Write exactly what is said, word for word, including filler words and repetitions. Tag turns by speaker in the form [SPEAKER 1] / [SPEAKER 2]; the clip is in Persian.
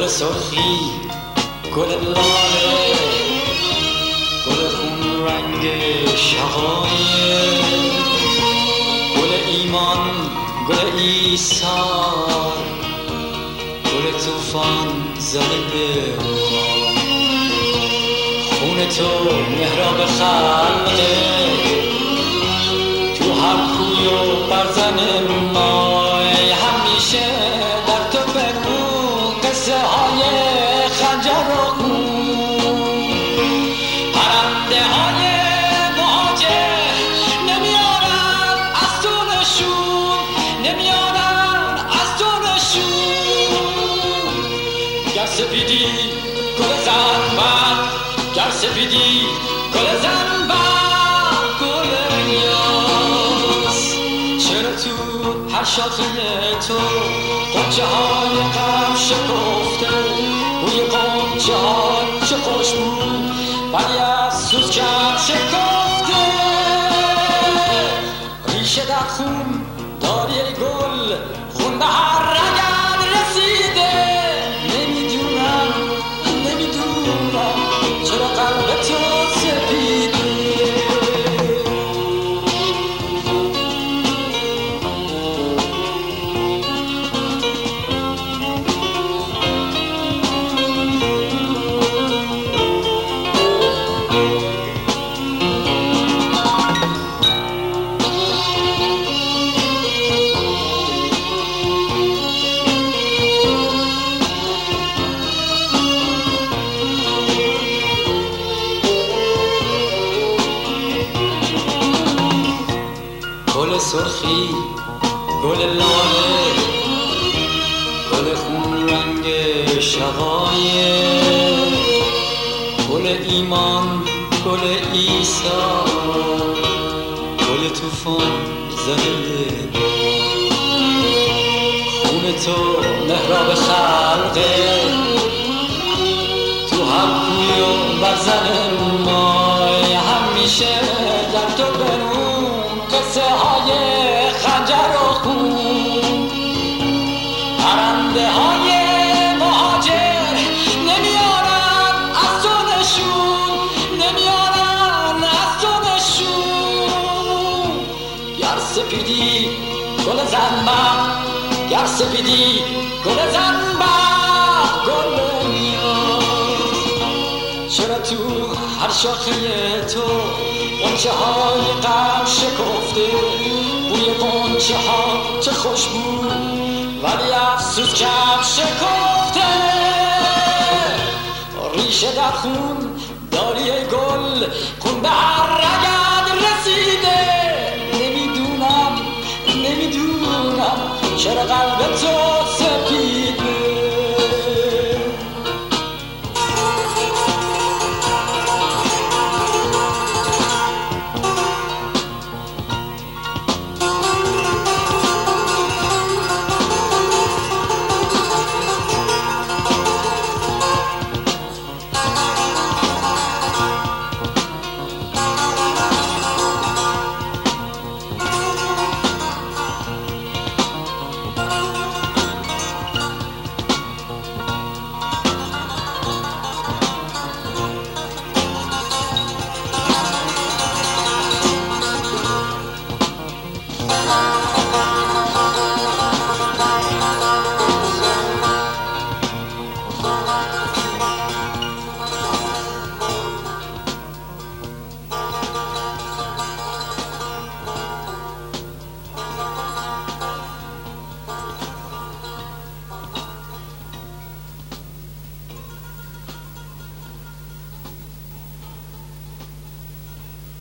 [SPEAKER 1] سرخی، گل لاله، گل خون رنگ شقایق، گل ایمان، گل ایثار، گل طوفان زده خون تو محراب خلقه، تو هر کوی و برزن مای همیشه در تو بگو قصه های خنجر و خون. پرنده های مهاجر نمیارن از تو نشون، نمیارن از تو نشون. گر سپیدی گل زنبق، گر سپیدی گل زنبق، گل یاس. چرا تو هر شاخه تو قنچه های غم شکفته، بوی قنچه ها چه خوش بود ولی از سوز کم شکفته. ریشه در خون داری ای گل، خون به هر رگت رسیده. نمیدونم نمیدونم چرا قلب تو سپیده. گل سرخی، گل لاله، گل خون رنگ شقایق، گل ایمان، گل ایثار، گل طوفان زده خون تو محراب خلقه، تو هر کوی و برزن مای همیشه در تو بنون قصه های خنجر و خون. پرنده های مهاجر نمیارن از تو نشون، نمیارن از تو نشون. گر سپیدی گل زنبق، گر سپیدی گل زنبق، گل یاس. چرا تو هر شاخه تو قنچه های غم شکفته، بوی قنچه ها چه خوش بود ولی افسوس کم شکفته. ریشه در خون داری ای گل، خون به هر رگت رسیده. نمیدونم نمیدونم چرا قلب